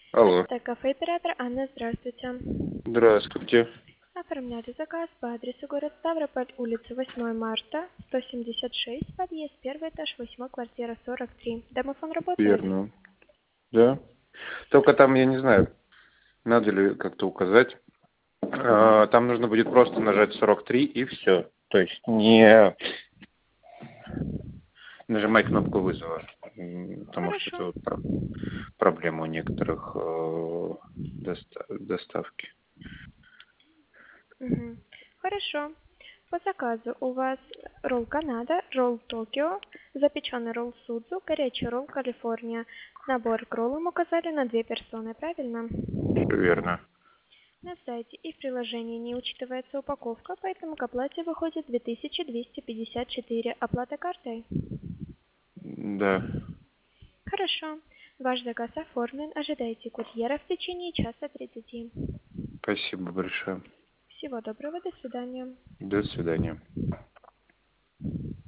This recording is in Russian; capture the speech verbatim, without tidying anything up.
Алло. Это кафе «Император». Анна, здравствуйте. Здравствуйте. Оформляли заказ по адресу город Ставрополь, улица восьмое марта, сто семьдесят шесть, подъезд, первый этаж, восьмая квартира, сорок три. Домофон работает? Верно. Да. Только там, я не знаю, надо ли как-то указать. А, Там нужно будет просто нажать сорок три и все. То есть не нажимать кнопку вызова. М, Потому что Хорошо. это вот про- проблема у некоторых э, доста- доставки. Мгм. Хорошо. По заказу у вас ролл Канада, ролл Токио, запеченный ролл Судзу, горячий ролл Калифорния. Набор к роллам указали на две персоны, правильно? Все верно. На сайте и в приложении не учитывается упаковка, поэтому к оплате выходит две тысячи двести пятьдесят четыре. Оплата картой? Да. Хорошо. Ваш заказ оформлен. Ожидайте курьера в течение часа тридцати. Спасибо большое. Всего доброго. До свидания. До свидания.